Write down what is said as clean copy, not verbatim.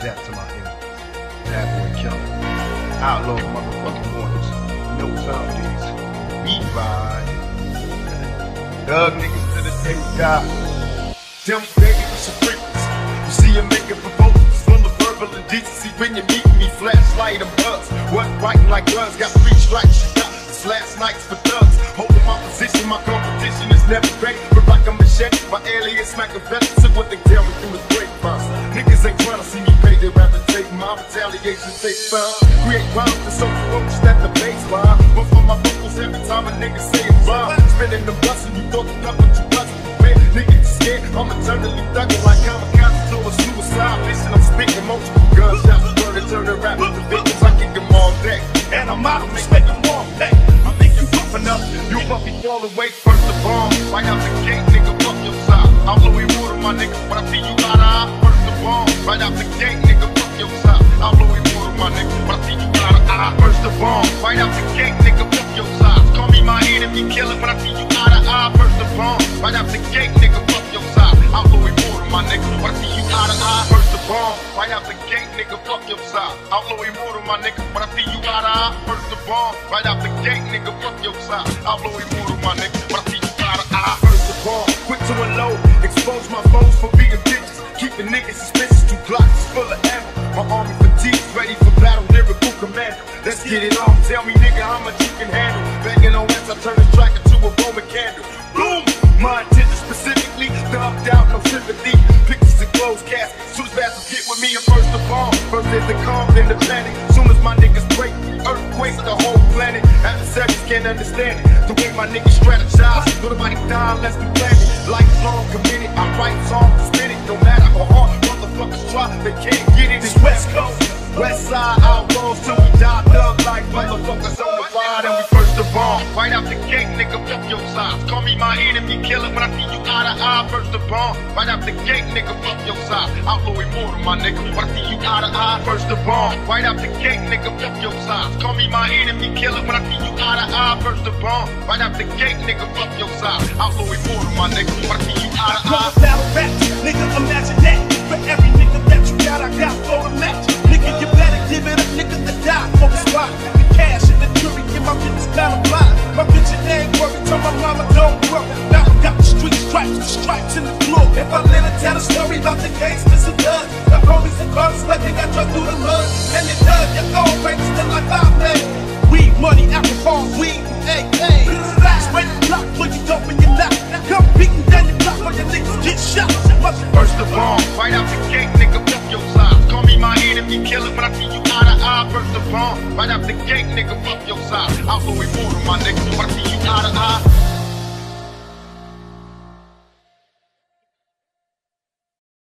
death to my enemies. Bad boy killer. Outlaw motherfucking warners. No time these. We ride. Thug niggas to the day we die. Tell me, baby, what's your frequency? You see you making proposals full of verbal indecency. When you meet me, flashlight and buzz. What writing like guns? Got 3 strikes, you got this last night's for thugs. Holding my position, my competition is never great. But like a machete, my alias Machiavelli. So what they tell me through the grapevine. Niggas ain't trying to see me pay, they rather take my retaliation, take fine. Create rhymes and so ferocious that the baseline. But for my vocals, every time a nigga say it rhyme. Spinning the bus and you thought the gun, but you wasn't prepared. Nigga, you scared, I'm eternally thugging like kamikaze to a suicide mission. I'm spitting multiple gunshots, turn the rap into victims. I kick them all day, and I'm out to make them all pay. I think you puffin' up, you puppy fall away first of all. Right out the gate, nigga, fuck your side. I'm Louis Water, my nigga, but I see you eye to eye. First of all, right out the gate, nigga, fuck your side. I'm Louis Water, my nigga, but I see you eye to eye. First of all, right out the gate, nigga, fuck your side. Call me my enemy killer, but I see you eye to eye. First of all, right out the gate, nigga, fuck your side. I'm Louis Water, my nigga, but I see you eye to eye. First of all, right out the gate, nigga, fuck your side. I'm Louis Water, my nigga, but I see you eye to eye. First of all, right out the gate, nigga, fuck your side. I'm Louis Water, my nigga, but I see you eye to eye. First of all, quick to unload, expose my foes for being bitches. Keeping niggas suspicious, 2 Glocks full of ammo. My army fatigued, ready for battle, lyrical commando. Let's get it on, tell me nigga how much you can handle. Banging on S, I turn the track into a Roman candle. Boom! My intention specifically, thugged out, no sympathy. Pictures and closed caskets, soon as bastards get with me, I'm first of all. First there's the calm, then the panic. Soon as my niggas break, earthquakes the whole planet. Adversaries can't understand it, the way my niggas strategize. Nobody die unless we plan it. Lifelong committed, I write songs, spin it. No matter how hard motherfuckers try, they can't get it. It's West Coast, West Side outlaws till we die. Thug like motherfuckers on the ride, and we first of all. Right out the gate, nigga, fuck your size. Call me my enemy killer, but I see you eye to eye. First of all, right out the gate, nigga, fuck your size. Outlaw immortal, my nigga, but I see you eye to eye. First of all, right out the gate, nigga, fuck your size. Call me my enemy killer, but I see you eye to eye. First of all, right out the gate, nigga, fuck your size. Outlaw immortal, my nigga, but I see you eye to eye. Battle rap, nigga, imagine that. For every nigga that you got, I got for the match. Nigga, you better give it up, nigga, to die for the spot. The cash and the jury, get my bitches kinda blind. My bitch ain't worried, tell my mama don't worry. Now I got the street stripes, the stripes in the floor. If I let her tell a story about the gangsters and thugs, the homies and cars like they got drugged through the mud. And it does, your old range still like I'm made. Weed, money, alcohol, weed, AK. Spray the block for you dope and you not. Come beating down your block while your niggas get shot. First of all, right out the gate, nigga, fuck your size. Call me my enemy killer, but I see you eye to eye. First of all, right out the gate, nigga, fuck your size. Outlaw immortal, my nigga, but I see you eye to